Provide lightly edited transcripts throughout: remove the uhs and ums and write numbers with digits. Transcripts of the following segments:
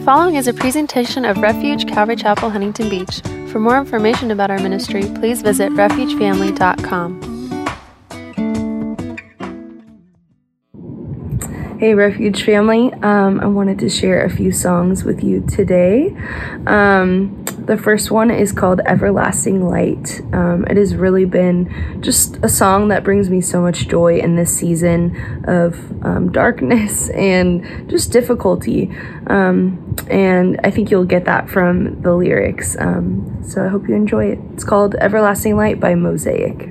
following is a presentation of Refuge Calvary Chapel, Huntington Beach. For more information about our ministry, please visit refugefamily.com. Hey Refuge family, I wanted to share a few songs with you today. The first one is called Everlasting Light. It has really been just a song that brings me so much joy in this season of darkness and just difficulty. And I think you'll get that from the lyrics. So I hope you enjoy it. It's called Everlasting Light by Mosaic.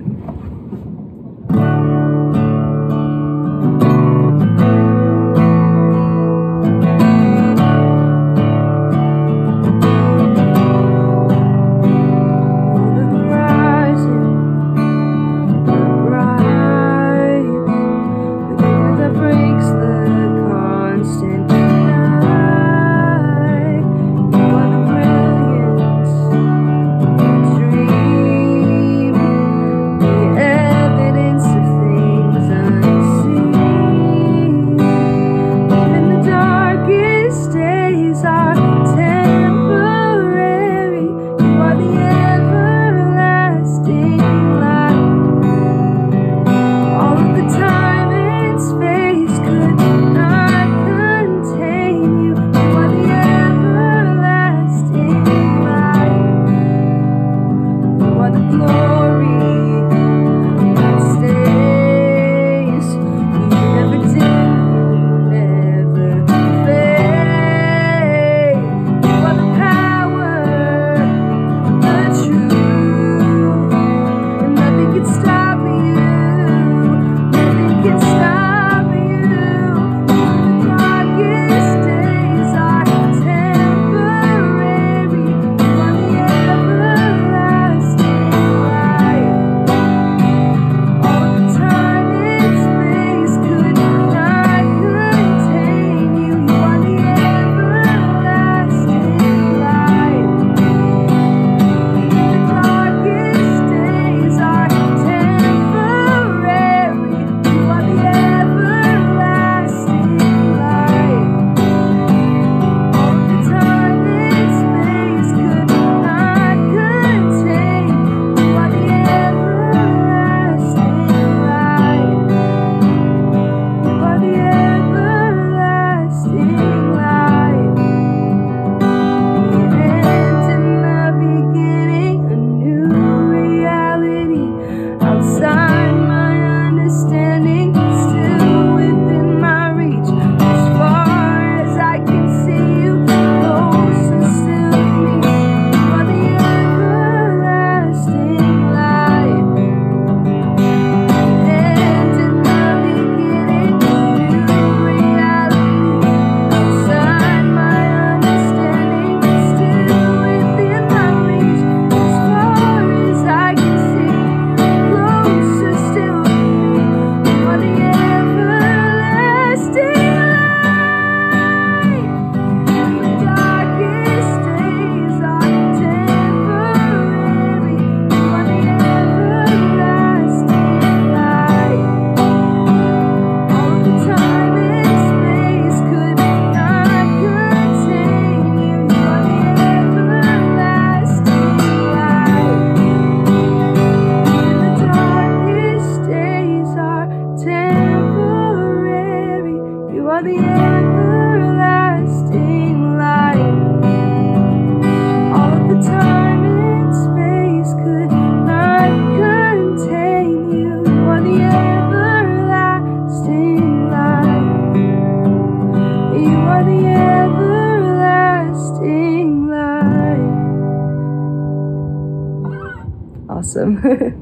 Awesome.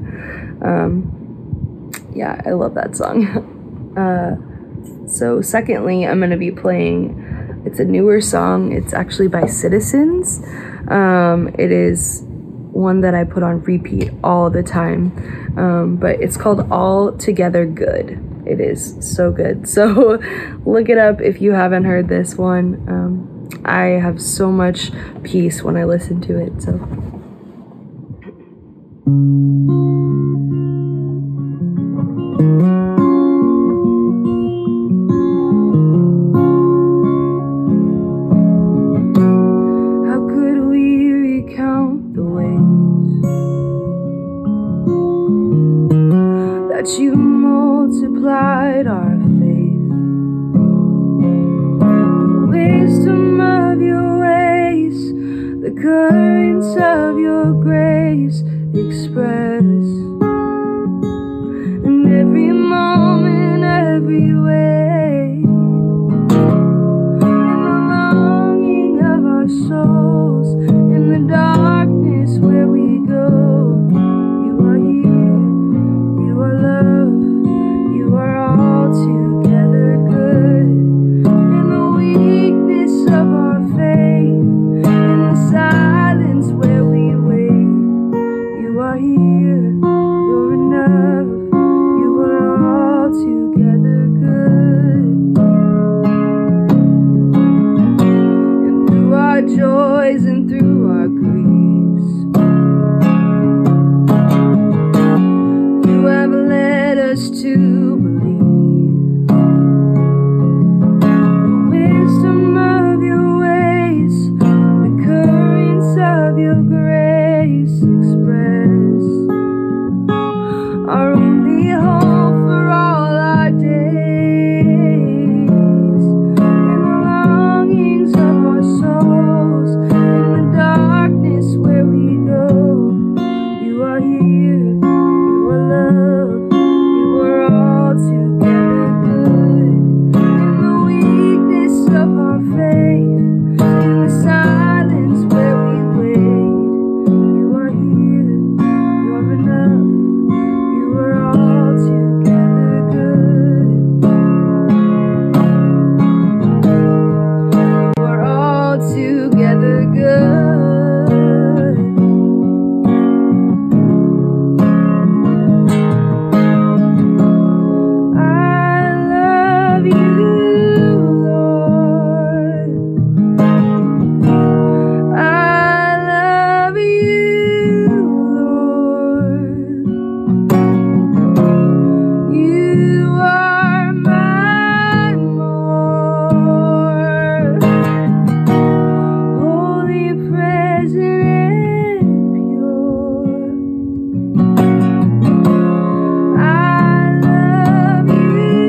Yeah, I love that song. So secondly, I'm going to be playing, it's a newer song. It's actually by Citizens. It is one that I put on repeat all the time, but it's called All Together Good. It is so good. So look it up if you haven't heard this one. I have so much peace when I listen to it. So. but you multiplied our faith. The wisdom of your ways, the currents of your grace express. In every moment, every way, in the longing of our souls, in the darkness where we go, you are here, you are love, you are altogether good. In the weakness of our faith, in the silence where we wait, you are here, you're enough, you are altogether good. And through our joys and through our griefs, you have led us to believe. The wisdom of your ways, the currents of your grace express. Our only hope for all our days, in the longings of our souls, in the darkness where we go, you are here, you are love, you are altogether good. In the weakness of our faith, in the silence where we wait, you are here, you're enough, you are altogether good. You are altogether good. I love you, Lord. I love you, Lord. You are my Lord, holy, present, and pure. I love you,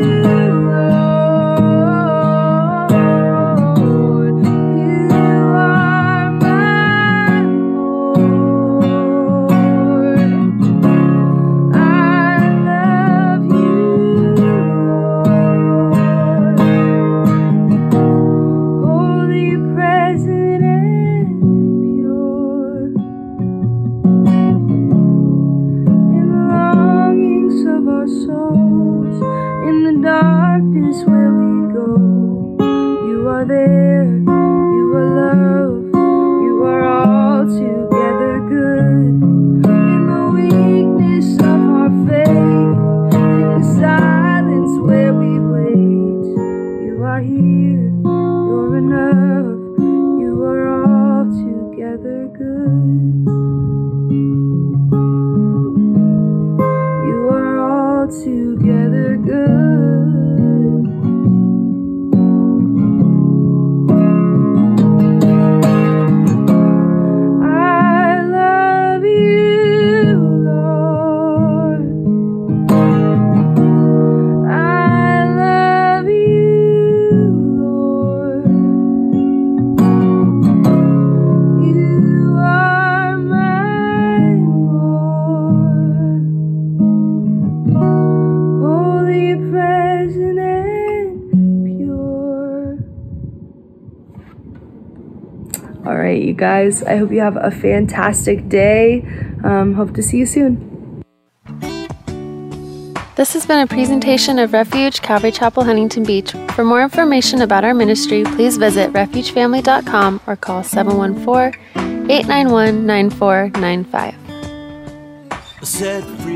Lord. You are my Lord. I love you, Lord, holy, present, and pure. In the longings of our souls, in the darkness where we go, you are there, you are love, you are altogether good. In the weakness of our faith, in the silence where we wait, you are here, you're enough, you are altogether good. You are altogether good. I love you, Lord. I love you, Lord. You are my Lord, holy, present, and pure. All right, you guys, I hope you have a fantastic day. Hope to see you soon. This has been a presentation of Refuge Calvary Chapel, Huntington Beach. For more information about our ministry, please visit refugefamily.com or call 714-891-9495. Set free.